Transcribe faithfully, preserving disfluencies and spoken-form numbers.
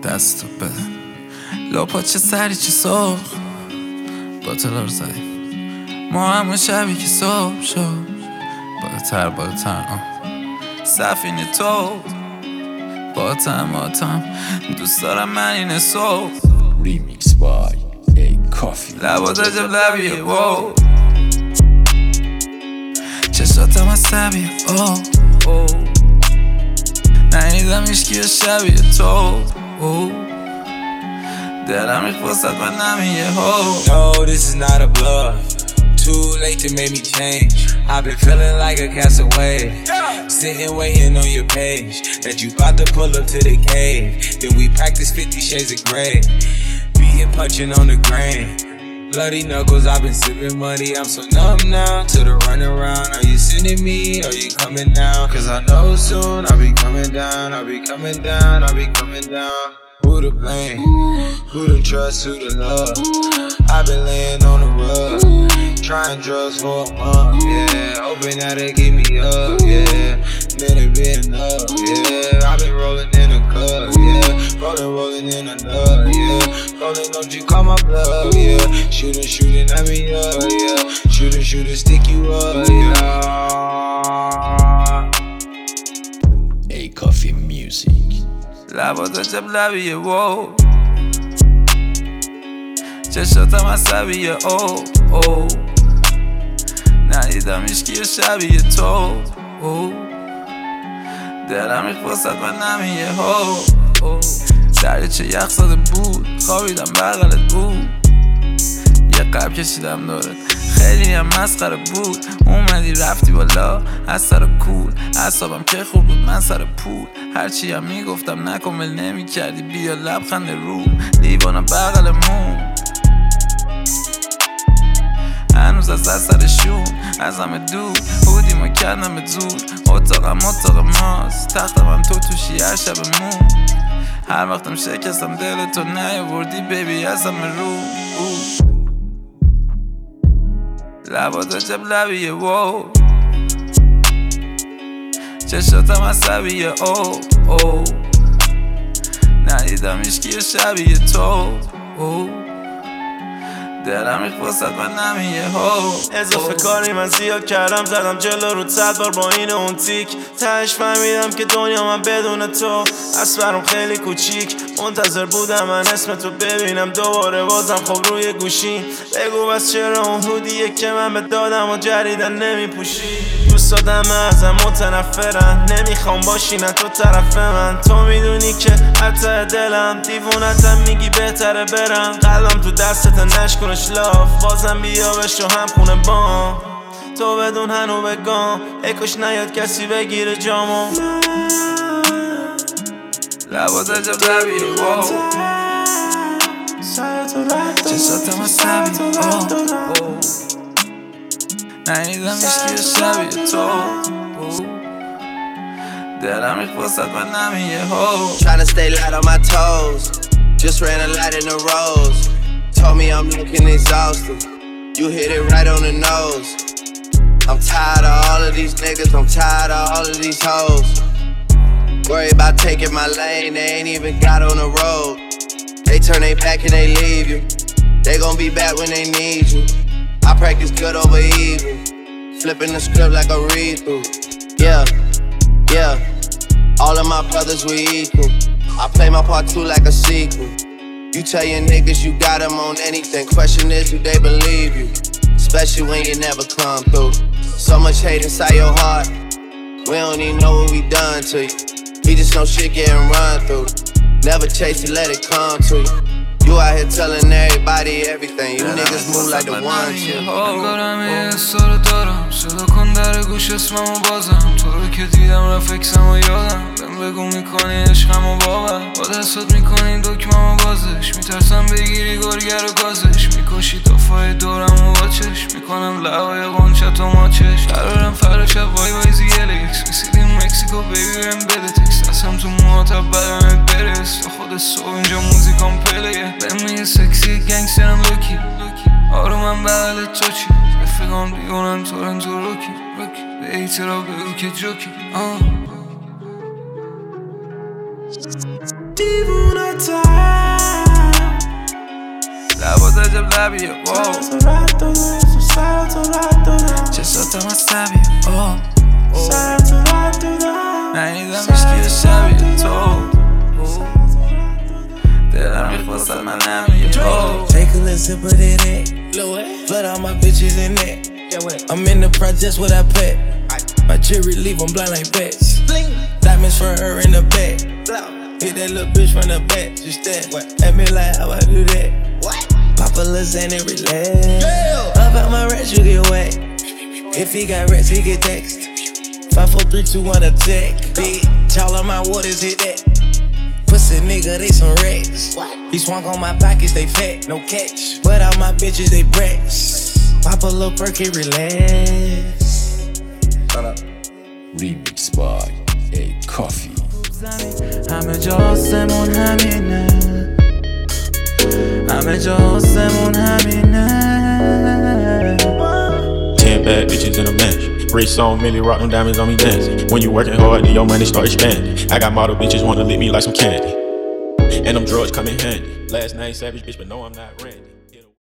دستو بده لاپا چه سری چه سرخ باطلا رو زدیم ما همون شبی که صبح شد بالاتر بالاتر آه سفینه تو باتم باتم دوست دارم من اینه صبح ریمیکس بای ای کافی لبات عجب لبیه وو چشاتم از سبیه آه اوه نهیدم ایشکی و شبیه تو اوه دلم ریخ واسد من نمیه هو No, this is not a bluff. Too late to make me change. I've been feeling like a castaway, sitting waiting on your page that you bout to pull up to the cave. Then we practice fifty shades of gray, beating punching on the grain. Bloody knuckles, I've been sipping money. I'm so numb now to the run around. Are you sending me? Are you coming down? Cause I know soon I'll be coming down. I'll be coming down. I'll be coming down. Who to blame? Who to trust? Who to love? I've been laying on the rug, trying drugs for a month, yeah. Hoping that they give me up, yeah. Then it be enough, yeah. I've been rolling in a cup, yeah. Rolling, rolling in a nut, yeah. Rolling, don't you call my bluff, yeah. Shooting, shooting at me up, yeah. Shooting, shooting, stick you up, yeah. ای کافی میوزیک لبات عجب لبیه وو چشاتم عصبیه او او ندیدم ایشکی و شبیه تو او دلم ریخ واسد من نمیه هو او دریچه یخ زده بود خوابیدم بغلت بود یه قلب کشیدم دارت خیلی هم مسخره بود اومدی رفتی بالا از سر کول اعصابم که خوب بود من سر پول هرچی هم میگفتم نکمل نمی کردی بیا لبخند رو لیوانم بغل مون هنوز از اثر شون از همه دور بودیم و کردم زود اتاقم اتاق ماست تختم هم تو توشی هر شب مون هر وقتم شکستم دل تو نیاوردی بیبی از همه رو لبات عجب لبیه وو چشاتم عصبیه او او ندیدم ایشکی و شبیه تو او دلم ریخ واسد من نمیه هو اضافه کاری من زیاد کردم زدم جلو رو صد بار با این اون تیک تهش فهمیدم که دنیا من بدون تو از برام خیلی کوچیک منتظر بودم من اسم تو ببینم دوباره بازم خب روی گوشی بگو بس چرا اون هودیه که من به دادم و جریدن نمی پوشی دوست دادم ازم متنفرن نمیخوام باشی نه تو طرف من تو میدونی که حتی دلم دیوونتم میگی بهتره برم قلبم تو دستت نشکنش لاف بازم بیا بشو هم خونه بام تو بدون هنو بگم اکش نیاد کسی بگیره جامو لبات عجب لبیه وو چشاتم عصبیه او نهیدم ایشکی و شبیه تو دلم ریخ واسد من نمیه هو Tryna stay light on my toes, just ran a light in the rose. Told me I'm looking exhausted, you hit it right on the nose. I'm tired of all of these niggas, I'm tired of all of these hoes. Worry about taking my lane, they ain't even got on the road. They turn they back and they leave you, they gon' be back when they need you. I practice good over evil, flipping the script like a read-through. Yeah, yeah, all of my brothers we equal. I play my part too like a sequel. You tell your niggas you got them on anything. Question is, do they believe you? Especially when you never come through. So much hate inside your heart, we don't even know what we done to you. We just know shit getting run through. Never chase it, let it come to you. You out here telling everybody everything. You niggas move like the one shit. انگارم یه سال دارم صدا کن در گوش اسممو بازم تو رو که دیدم رفکسم و یادم بهم بگو میکنی عشقم و باور با دستات میکنی دکمم و بازش میترسم بگیری گرگر و گازش میکشی دافای دورم و باچش میکنم لعای قنچت و ماچش قرارم فردا شب وای وای زیل ایکس رسیدیم مکسیکو بیبی برم بده تکس دستم تو موهاتب بدنت برس تا خود صبح اینجا موزیکام پلیه بهم میگه سکسی گنگسترم لوکی آرومم بغل تو چی رفیقان بیونن تورن تو روکی روکی به اعتراف بگو که جوکی دیوونت time. لبا تجب لبیه واو تو رد داده سر تو رد دادم چشاتم از طبیه آه سر تو رد دادم نهیدم اشکی شبیه تو دلم میخواست من نمیگه تو Take a little sip of that egg. Flood all my bitches in that. I'm in the projects with I pet. My cherry leave them blind like bats. Diamonds for her in the back. Hit that little bitch from the back. Just that. At me like how I do that. Pop a little Xan and relax. Up out my rats, you get wet. If he got rats, he get text. Five, four, three, two, one, attack. Bitch, all of my waters hit that. Pussy nigga, they some rats. He swung on my pockets, they fat, no catch. But all my bitches, they brats. Pop a little perky, relax. Remix by A Coffee. همه جا آسمون همینه همه جا آسمون همینه Ten bad bitches in a match. Rich song, Millie rock them diamonds on me dancing. When you working hard, then your money start expanding. I got model bitches wanna lick me like some candy. And them drugs come in handy. Last name Savage, bitch, but no, I'm not Randy.